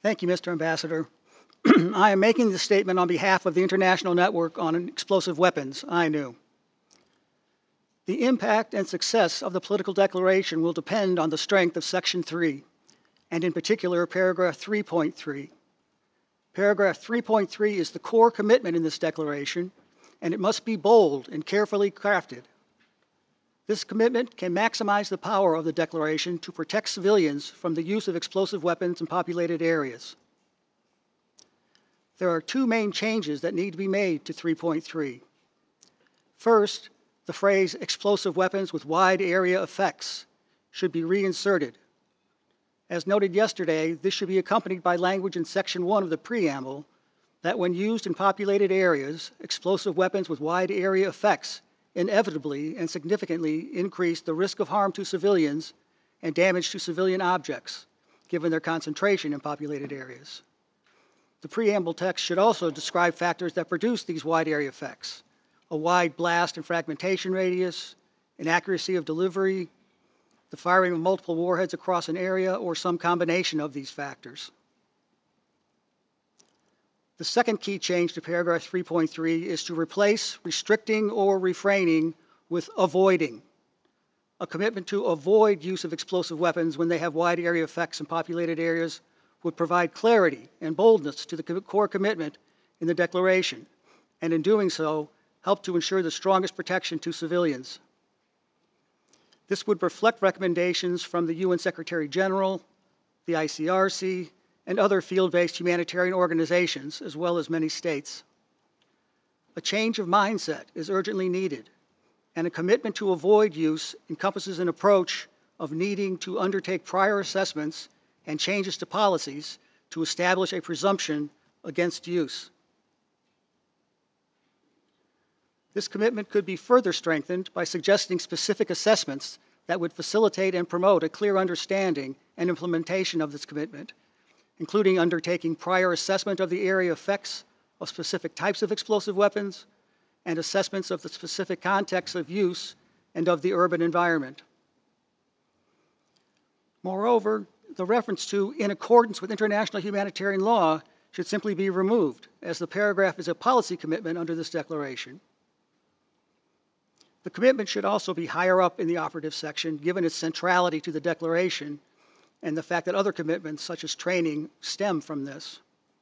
Thank you, Mr. Ambassador. I am making this statement on behalf of the International Network on Explosive Weapons, INEW. The impact and success of the political declaration will depend on the strength of Section 3, and in particular, paragraph 3.3. Paragraph 3.3 is the core commitment in this declaration, and it must be bold and carefully crafted. This commitment can maximize the power of the declaration to protect civilians from the use of explosive weapons in populated areas. There are two main changes that need to be made to 3.3. First, the phrase explosive weapons with wide area effects should be reinserted. As noted yesterday, this should be accompanied by language in Section 1 of the preamble that when used in populated areas, explosive weapons with wide area effects inevitably and significantly increase the risk of harm to civilians and damage to civilian objects, given their concentration in populated areas. The preamble text should also describe factors that produce these wide area effects: a wide blast and fragmentation radius, inaccuracy of delivery, the firing of multiple warheads across an area, or some combination of these factors. The second key change to paragraph 3.3 is to replace restricting or refraining with avoiding. A commitment to avoid use of explosive weapons when they have wide area effects in populated areas would provide clarity and boldness to the core commitment in the declaration, and in doing so, help to ensure the strongest protection to civilians. This would reflect recommendations from the UN Secretary General, the ICRC, and other field-based humanitarian organizations, as well as many states. A change of mindset is urgently needed, and a commitment to avoid use encompasses an approach of needing to undertake prior assessments and changes to policies to establish a presumption against use. This commitment could be further strengthened by suggesting specific assessments that would facilitate and promote a clear understanding and implementation of this commitment, including undertaking prior assessment of the area effects of specific types of explosive weapons and assessments of the specific context of use and of the urban environment. Moreover, the reference to "in accordance with international humanitarian law" should simply be removed, as the paragraph is a policy commitment under this declaration. The commitment should also be higher up in the operative section, given its centrality to the declaration and the fact that other commitments, such as training, stem from this.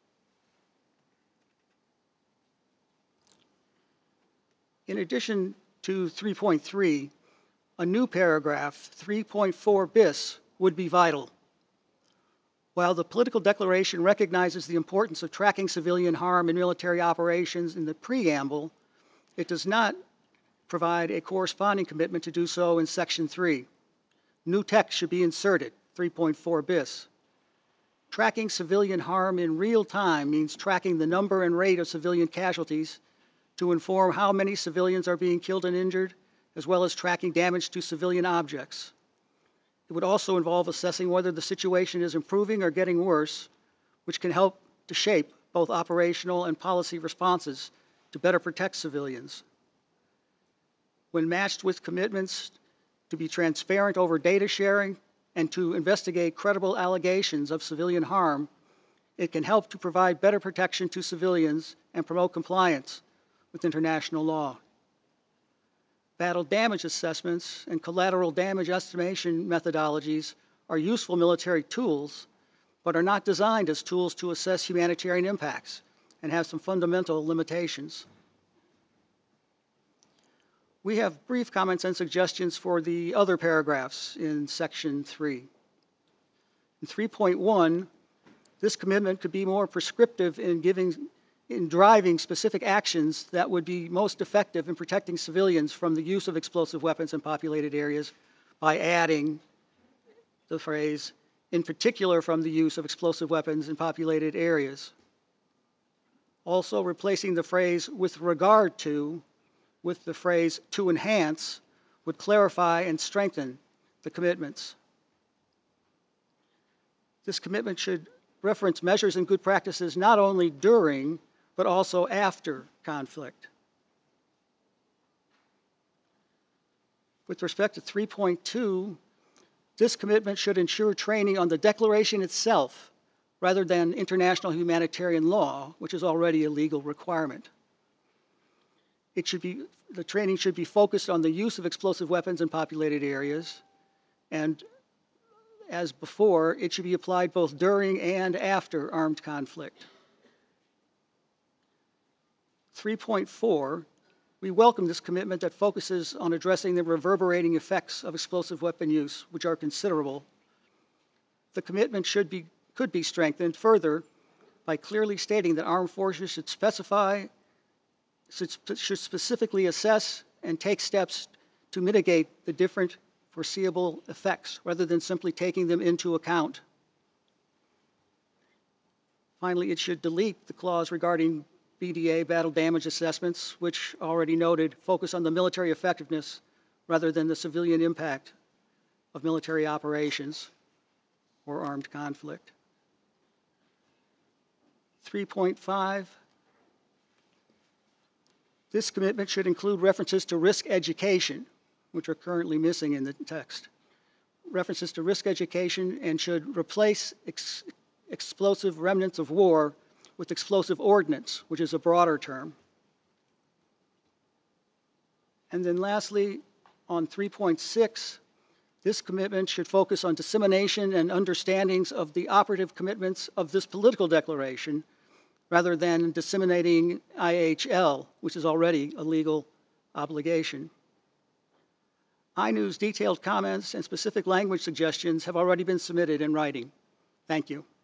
In addition to 3.3, a new paragraph, 3.4 bis, would be vital. While the political declaration recognizes the importance of tracking civilian harm in military operations in the preamble, it does not provide a corresponding commitment to do so in Section 3. New text should be inserted, 3.4 bis. Tracking civilian harm in real time means tracking the number and rate of civilian casualties to inform how many civilians are being killed and injured, as well as tracking damage to civilian objects. It would also involve assessing whether the situation is improving or getting worse, which can help to shape both operational and policy responses to better protect civilians. When matched with commitments to be transparent over data sharing and to investigate credible allegations of civilian harm, it can help to provide better protection to civilians and promote compliance with international law. Battle damage assessments and collateral damage estimation methodologies are useful military tools, but are not designed as tools to assess humanitarian impacts and have some fundamental limitations. We have brief comments and suggestions for the other paragraphs in Section 3. In 3.1, this commitment could be more prescriptive in driving specific actions that would be most effective in protecting civilians from the use of explosive weapons in populated areas by adding the phrase, "in particular from the use of explosive weapons in populated areas." Also replacing the phrase "with regard to" with the phrase "to enhance" would clarify and strengthen the commitments. This commitment should reference measures and good practices not only during, but also after conflict. With respect to 3.2, this commitment should ensure training on the declaration itself, rather than international humanitarian law, which is already a legal requirement. The training should be focused on the use of explosive weapons in populated areas, and as before, it should be applied both during and after armed conflict. 3.4, we welcome this commitment that focuses on addressing the reverberating effects of explosive weapon use, which are considerable. The commitment could be strengthened further by clearly stating that armed forces should specifically assess and take steps to mitigate the different foreseeable effects rather than simply taking them into account. Finally, it should delete the clause regarding BDA battle damage assessments, which already noted focus on the military effectiveness rather than the civilian impact of military operations or armed conflict. 3.5, this commitment should include references to risk education, which are currently missing in the text. References to risk education and should replace explosive remnants of war with explosive ordnance, which is a broader term. And then lastly, on 3.6, this commitment should focus on dissemination and understandings of the operative commitments of this political declaration rather than disseminating IHL, which is already a legal obligation. INEW's detailed comments and specific language suggestions have already been submitted in writing. Thank you.